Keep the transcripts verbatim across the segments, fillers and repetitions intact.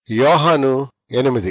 యోహాను ఎనిమిది.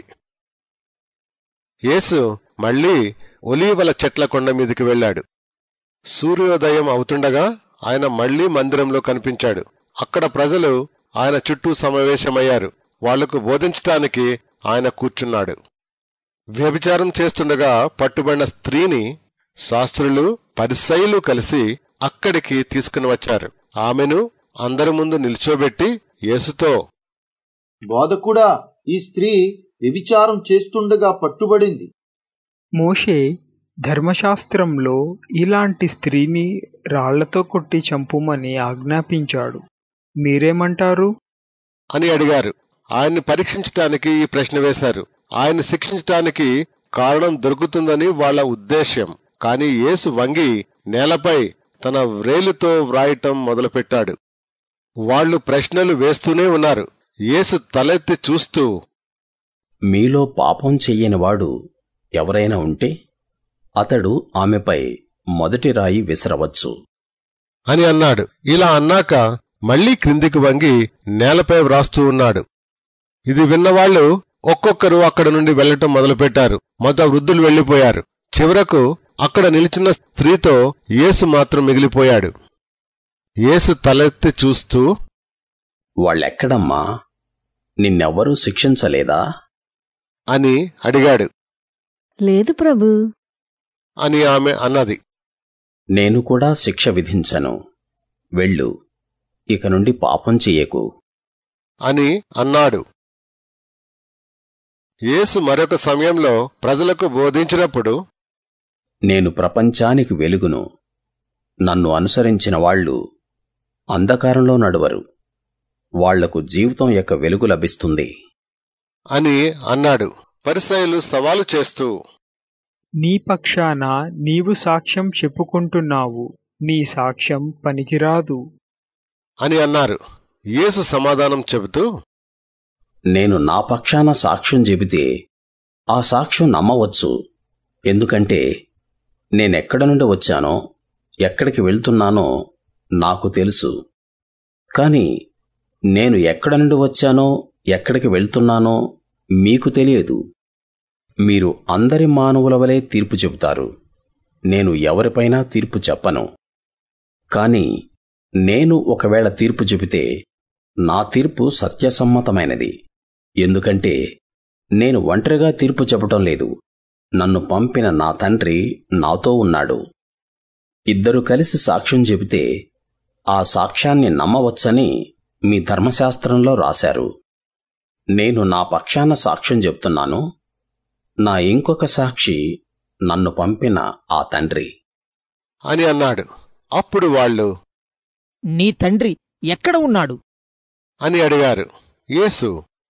యేసు మళ్లీ ఒలీవల చెట్ల కొండ మీదికి వెళ్ళాడు. సూర్యోదయం అవుతుండగా ఆయన మళ్లీ మందిరంలో కనిపించాడు. అక్కడ ప్రజలు ఆయన చుట్టూ సమావేశమయ్యారు. వాళ్లకు బోధించటానికి ఆయన కూర్చున్నాడు. వ్యభిచారం చేస్తుండగా పట్టుబడిన స్త్రీని శాస్త్రులు పరిసయ్యులు కలిసి అక్కడికి తీసుకుని వచ్చారు. ఆమెను అందరి ముందు నిల్చోబెట్టి యేసుతో, బోధకుడా, ఈ స్త్రీ వ్యభిచారం చేస్తుండగా పట్టుబడింది. మోషే ధర్మశాస్త్రంలో ఇలాంటి స్త్రీని రాళ్లతో కొట్టి చంపుమని ఆజ్ఞాపించాడు. మీరేమంటారు అని అడిగారు. ఆయన్ని పరీక్షించటానికి ఈ ప్రశ్న వేశారు. ఆయన శిక్షించటానికి కారణం దొరుకుతుందని వాళ్ల ఉద్దేశ్యం. కాని యేసు వంగి నేలపై తన వ్రేలుతో వ్రాయటం మొదలుపెట్టాడు. వాళ్లు ప్రశ్నలు వేస్తూనే ఉన్నారు. యేసు తలెత్తి చూస్తూ, మీలో పాపం చెయ్యనివాడు ఎవరైనా ఉంటే అతడు ఆమెపై మొదటి రాయి విసరవచ్చు అని అన్నాడు. ఇలా అన్నాక మళ్లీ క్రిందికి వంగి నేలపై వ్రాస్తూ ఉన్నాడు. ఇది విన్నవాళ్లు ఒక్కొక్కరు అక్కడ నుండి వెళ్లటం మొదలుపెట్టారు. మొదట వృద్ధులు వెళ్లిపోయారు. చివరకు అక్కడ నిలిచిన స్త్రీతో యేసు మాత్రం మిగిలిపోయాడు. యేసు తలెత్తి చూస్తూ, వాళ్ళెక్కడమ్మా? నిన్నెవ్వరూ శిక్షించలేదా అని అడిగాడు. లేదు ప్రభూ అని ఆమె అన్నది. నేను కూడా శిక్ష విధించను. వెళ్ళు, ఇక నుండి పాపం చెయ్యకు అని అన్నాడు. యేసు మరొక సమయంలో ప్రజలకు బోధించినప్పుడు, నేను ప్రపంచానికి వెలుగును. నన్ను అనుసరించిన వాళ్ళు అంధకారంలో నడువరు. వాళ్లకు జీవితం యొక్క వెలుగు లభిస్తుంది అని అన్నాడు. పరిసయ్యులు సవాలు చేస్తూ, నీ పక్షాన నీవు సాక్ష్యం చెప్పుకుంటున్నావు. నీ సాక్ష్యం పనికిరాదు అని అన్నారు. యేసు సమాధానం చెబుతూ, నేను నా పక్షాన సాక్ష్యం చెబితే ఆ సాక్ష్యం నమ్మవచ్చు. ఎందుకంటే నేనెక్కడ నుండి వచ్చానో ఎక్కడికి వెళ్తున్నానో నాకు తెలుసు. కాని నేను ఎక్కడ నుండి వచ్చానో ఎక్కడికి వెళ్తున్నానో మీకు తెలియదు. మీరు అందరి మానవుల వలె తీర్పు చెబుతారు. నేను ఎవరిపైనా తీర్పు చెప్పను. కాని నేను ఒకవేళ తీర్పు చెబితే నా తీర్పు సత్యసమ్మతమైనది. ఎందుకంటే నేను ఒంటరిగా తీర్పు చెప్పటం లేదు. నన్ను పంపిన నా తండ్రి నాతో ఉన్నాడు. ఇద్దరు కలిసి సాక్ష్యం చెబితే ఆ సాక్ష్యాన్ని నమ్మవచ్చని మీ ధర్మశాస్త్రంలో రాశారు. నేను నా పక్షాన సాక్ష్యం చెప్తున్నాను. నా ఇంకొక సాక్షి నన్ను పంపిన ఆ తండ్రి అని అన్నాడు. అప్పుడు వాళ్ళు, నీ తండ్రి ఎక్కడ ఉన్నాడు అని అడిగారు. యేసు,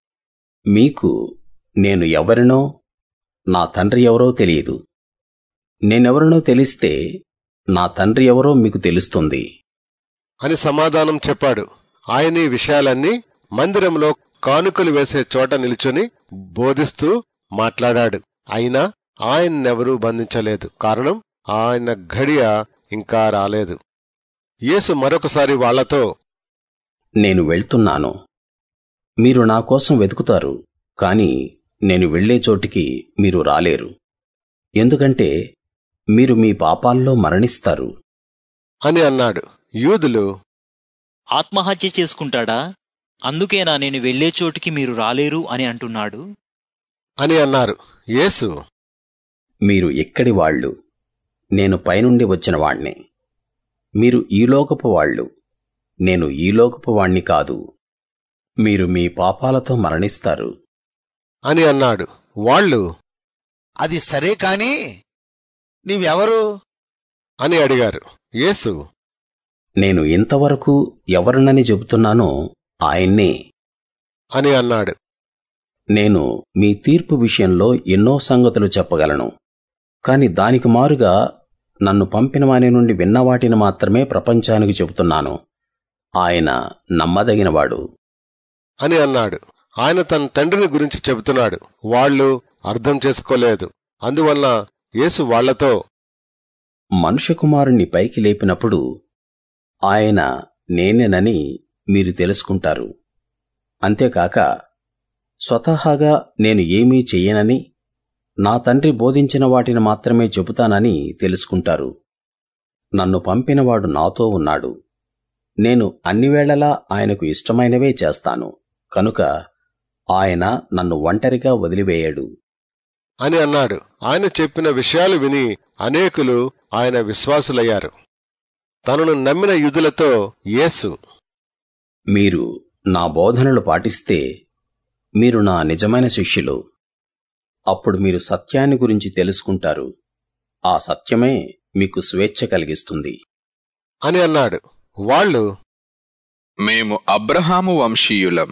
మీకు నేను ఎవరినో నా తండ్రి ఎవరో తెలియదు. నేనెవరినో తెలిస్తే నా తండ్రి ఎవరో మీకు తెలుస్తుంది అని సమాధానం చెప్పాడు. ఆయన ఈ విషయాలన్నీ మందిరంలో కానుకలు వేసే చోట నిలుచుని బోధిస్తూ మాట్లాడాడు. అయినా ఆయన్నెవరూ బంధించలేదు. కారణం, ఆయన ఘడియ ఇంకా రాలేదు. యేసు మరొకసారి వాళ్లతో, నేను వెళ్తున్నాను. మీరు నా కోసం వెతుకుతారు. కాని నేను వెళ్లే చోటికి మీరు రాలేరు. ఎందుకంటే మీరు మీ పాపాల్లో మరణిస్తారు అని అన్నాడు. యూదులు, ఆత్మహత్య చేసుకుంటాడా? అందుకేనా నేను వెళ్లే చోటికి మీరు రాలేరు అని అంటున్నాడు అని అన్నారు. యేసు, మీరు ఎక్కడి వాళ్ళు? నేను పైనుండి వచ్చిన వాణ్ణి. మీరు ఈ లోకపు వాళ్ళు. నేను ఈ లోకపు వాణ్ణి కాదు. మీరు మీ పాపాలతో మరణిస్తారు అని అన్నాడు. వాళ్ళు, అది సరే కాని నీవెవరు అని అడిగారు. యేసు, నేను ఇంతవరకు ఎవరినని చెబుతున్నానో ఆయన్నే అని అన్నాడు. నేను మీ తీర్పు విషయంలో ఎన్నో సంగతులు చెప్పగలను. కాని దానికి మారుగా నన్ను పంపిన వాని నుండి విన్నవాటిని మాత్రమే ప్రపంచానికి చెబుతున్నాను. ఆయన నమ్మదగినవాడు అని అన్నాడు. ఆయన తన తండ్రిని గురించి చెబుతున్నాడు. వాళ్ళు అర్థం చేసుకోలేదు. అందువల్ల యేసు వాళ్లతో, మనుష్య కుమారుణ్ణి పైకి లేపినప్పుడు ఆయన నేనేనని మీరు తెలుసుకుంటారు. అంతేకాక స్వతహాగా నేను ఏమీ చెయ్యనని, నా తండ్రి బోధించిన వాటిని మాత్రమే చెబుతానని తెలుసుకుంటారు. నన్ను పంపినవాడు నాతో ఉన్నాడు. నేను అన్ని వేళలా ఆయనకు ఇష్టమైనవే చేస్తాను, కనుక ఆయన నన్ను ఒంటరిగా వదిలివేయడు అని అన్నాడు. ఆయన చెప్పిన విషయాలు విని అనేకులు ఆయన విశ్వాసులయ్యారు. తనను నమ్మిన యూదులతో యేసు, మీరు నా బోధనలు పాటిస్తే మీరు నా నిజమైన శిష్యులు. అప్పుడు మీరు సత్యాన్ని గురించి తెలుసుకుంటారు. ఆ సత్యమే మీకు స్వేచ్ఛ కలిగిస్తుంది అని అన్నాడు. వాళ్ళు, మేము అబ్రహాము వంశీయులం,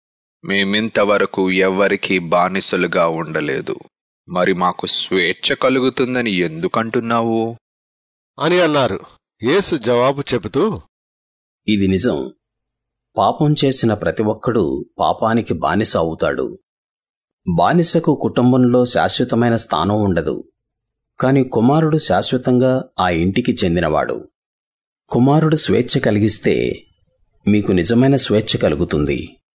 మేమింతవరకు ఎవ్వరికీ బానిసలుగా ఉండలేదు, మరి మాకు స్వేచ్ఛ కలుగుతుందని ఎందుకంటున్నావు అని అన్నారు. యేసు జవాబు చెబుతూ, ఇది నిజం. పాపం చేసిన ప్రతి ఒక్కడూ పాపానికి బానిస అవుతాడు. బానిసకు కుటుంబంలో శాశ్వతమైన స్థానం ఉండదు, కాని కుమారుడు శాశ్వతంగా ఆ ఇంటికి చెందినవాడు. కుమారుడు స్వేచ్ఛ కలిగిస్తే మీకు నిజమైన స్వేచ్ఛ కలుగుతుంది.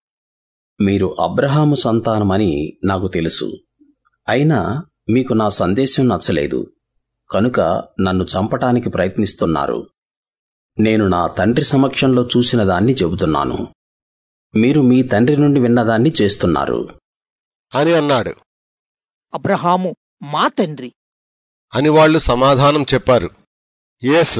మీరు అబ్రహాము సంతానమని నాకు తెలుసు, అయినా మీకు నా సందేశం నచ్చలేదు, కనుక నన్ను చంపటానికి ప్రయత్నిస్తున్నారు. నేను నా తండ్రి సమక్షంలో చూసిన దాన్ని చెబుతున్నాను, మీరు మీ తండ్రి నుండి విన్నదాన్ని చేస్తున్నారు అని అన్నాడు. అబ్రహాము మా తండ్రి అని వాళ్ళు సమాధానం చెప్పారు. యేసు,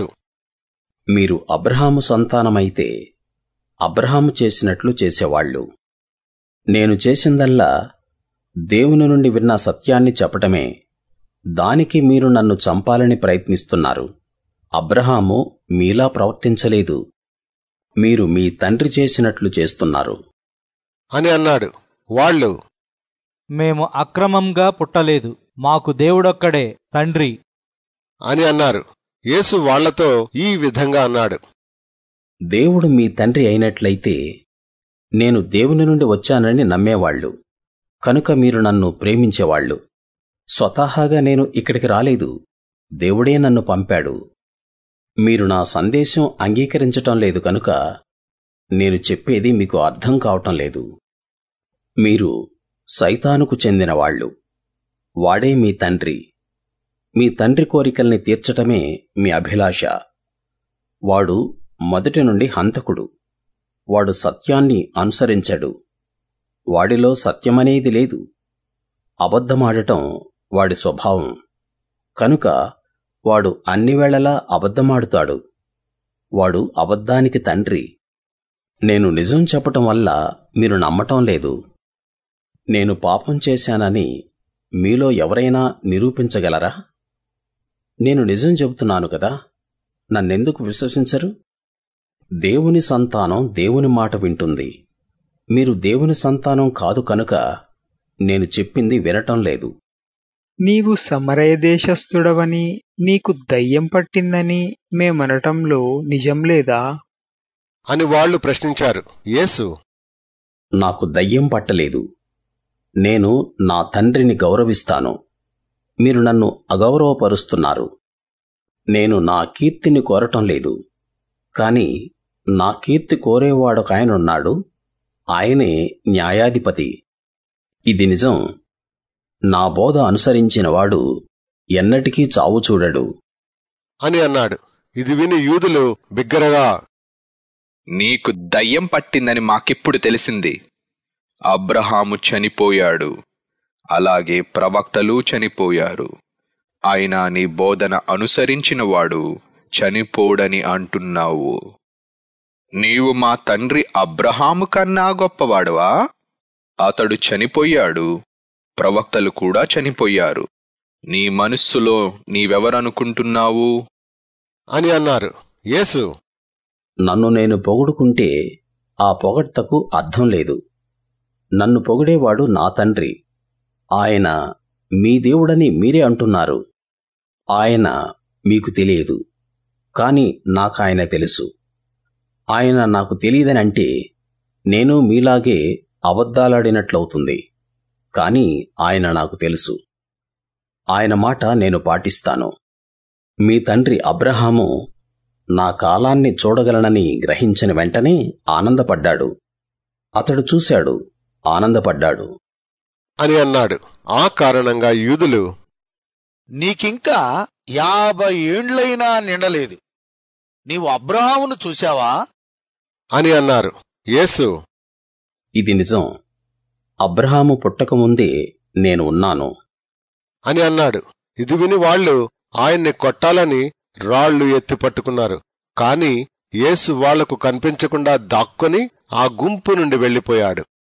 మీరు అబ్రహాము సంతానమైతే అబ్రహాము చేసినట్లు చేసేవాళ్ళు. నేను చేసిందల్లా దేవుని నుండి విన్న సత్యాన్ని చెప్పటమే. దానికి మీరు నన్ను చంపాలని ప్రయత్నిస్తున్నారు. అబ్రహాము మీలా ప్రవర్తించలేదు, మీరు మీ తండ్రి చేసినట్లు చేస్తున్నారు అని అన్నాడు. వాళ్ళు, మేము అక్రమంగా పుట్టలేదు, మాకు దేవుడొక్కడే తండ్రి అని అన్నారు. యేసు వాళ్లతో ఈ విధంగా అన్నాడు, దేవుడు మీ తండ్రి అయినట్లయితే నేను దేవుని నుండి వచ్చానని నమ్మేవాళ్ళు, కనుక మీరు నన్ను ప్రేమించేవాళ్ళు. స్వతహాగా నేను ఇక్కడికి రాలేదు, దేవుడే నన్ను పంపాడు. మీరు నా సందేశం అంగీకరించటం లేదు కనుక నేను చెప్పేది మీకు అర్థం కావటం లేదు. మీరు సైతానుకు చెందినవాళ్ళు, వాడే మీ తండ్రి. మీ తండ్రి కోరికల్ని తీర్చటమే మీ అభిలాష. వాడు మొదటి నుండి హంతకుడు, వాడు సత్యాన్ని అనుసరించడు. వాడిలో సత్యమనేది లేదు. అబద్ధమాడటం వాడి స్వభావం, కనుక వాడు అన్ని వేళలా అబద్ధమాడుతాడు. వాడు అబద్ధానికి తండ్రి. నేను నిజం చెప్పటం వల్ల మీరు నమ్మటం లేదు. నేను పాపం చేశానని మీలో ఎవరైనా నిరూపించగలరా? నేను నిజం చెబుతున్నాను కదా, నన్నెందుకు విశ్వసించరు? దేవుని సంతానం దేవుని మాట వింటుంది. మీరు దేవుని సంతానం కాదు కనుక నేను చెప్పింది వినటం లేదు. నీవు సమరయ దేశస్థుడవని, నీకు దయ్యం పట్టిందని మేమనటంలో నిజం లేదా అని వాళ్ళు ప్రశ్నించారు. యేసు, నాకు దయ్యం పట్టలేదు. నేను నా తండ్రిని గౌరవిస్తాను, మీరు నన్ను అగౌరవపరుస్తున్నారు. నేను నా కీర్తిని కోరటం లేదు, కాని నా కీర్తి కోరేవాడొకాయనున్నాడు, ఆయనే న్యాయాధిపతి. ఇది నిజం. నా బోధ అనుసరించినవాడు ఎన్నటికీ చావు చూడడు అని అన్నాడు. ఇది విని యూదులు బిగ్గరగా, నీకు దయ్యం పట్టిందని మాకిప్పుడు తెలిసింది. అబ్రహాము చనిపోయాడు, అలాగే ప్రవక్తలు చనిపోయారు, అయినా నీ బోధన అనుసరించినవాడు చనిపోడని అంటున్నావు. నీవు మా తండ్రి అబ్రహాము కన్నా గొప్పవాడువా? అతడు చనిపోయాడు, ప్రవక్తలు కూడా చనిపోయారు. నీ మనస్సులో నీవెవరనుకుంటున్నావు అని అన్నారు. యేసు, నన్ను నేను పొగుడుకుంటే ఆ పొగడ్తకు అర్థం లేదు. నన్ను పొగిడేవాడు నా తండ్రి, ఆయన మీ దేవుడని మీరే అంటున్నారు. ఆయన మీకు తెలియదు, కాని నాకాయన తెలుసు. ఆయన నాకు తెలియదనంటే నేను మీలాగే అబద్ధాలాడినట్లవుతుంది, కాని ఆయన నాకు తెలుసు. ఆయన మాట నేను పాటిస్తాను. మీ తండ్రి అబ్రహాము నా కాలాన్ని చూడగలనని గ్రహించిన వెంటనే ఆనందపడ్డాడు. అతడు చూశాడు, ఆనందపడ్డాడు. అని అన్నాడు. ఆ కారణంగా యూదులు, నీకింకా యాభై ఏండ్లైనా నిండలేదు, నీవు అబ్రహామును చూశావా అని అన్నారు. యేసు, ఇది నిజం. అబ్రహాము పుట్టకముందే నేను ఉన్నాను అని అన్నాడు. ఇది విని వాళ్లు ఆయన్ని కొట్టాలని రాళ్లు ఎత్తి పట్టుకున్నారు. కాని యేసు వాళ్లకు కనిపించకుండా దాక్కొని ఆ గుంపు నుండి వెళ్లిపోయాడు.